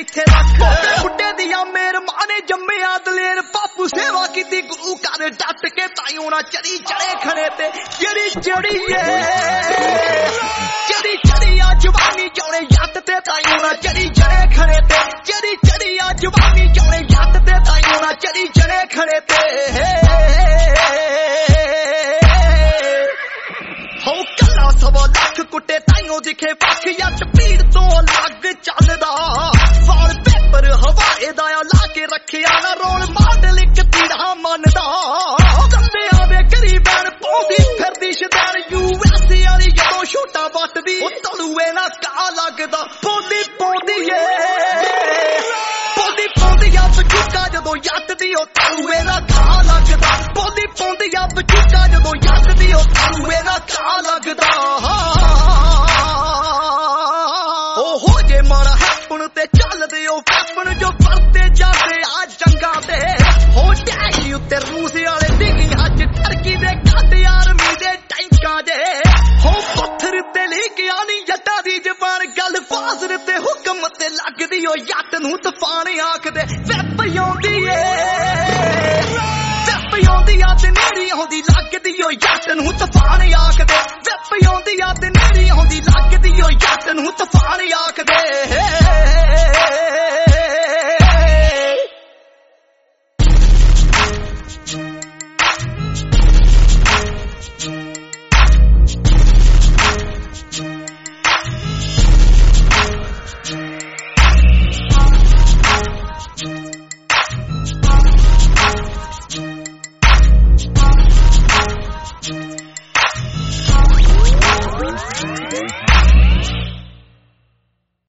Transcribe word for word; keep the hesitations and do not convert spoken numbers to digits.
इत्थे रख बुड्ढे दिया मेर मां ने जम्मिया दलेर बापू सेवा कीती गुरु घर डट के ताईं ना चढ़ी चढ़े खड़े ते जेड़ी जड़ी चढ़ी चढ़ी आ जवानी चौड़े जट ते ताईं ना चढ़ी चढ़े खड़े ते जेड़ी चढ़ी आ जवानी चौड़े जट ते ताईं ना चढ़ी चढ़े खड़े ते हो कला सवा लख कुटे ताईं दिखे पख जट भीड़ तो लग चलदा वाल पेपर हवाए दा ला के रखिया ना रोल मॉडल इक तीड़ा मनदा कंदियां दे गरीबैन पौंदी फिरदी शदैन यूएस वाली जदों छोटा बटदी तलूए ना का लगदा पौंदी पौंदी पौंदी पौंदी बचूका जदों जटदी तलूए ना का लगदा पौंदी पौंदी बचूका जदों जटदी तलूए ना का लगदा हो जे मारा हैपन ते चलदे ओ वैपन जो फरते जाते आ जंगा ते हो टैगी उत्ते रूस वाले डिगी अज टर्की दे गड्ड आर्मी दे टैंकां दे हो पत्थर ते लिखिया नी जट्टा दी जबान गल फासर ते हुक्म ते लगदी ओ जट नूं तूफान आखदे वैप आउंदी ए वैप आउंदी आ ते नेड़ी आउंदी लगदी ओ जट नूं तूफान आखदे वैप आउंदी आ ते नेड़ी आउंदी लगदी ओ जट नूं तूफान आखदे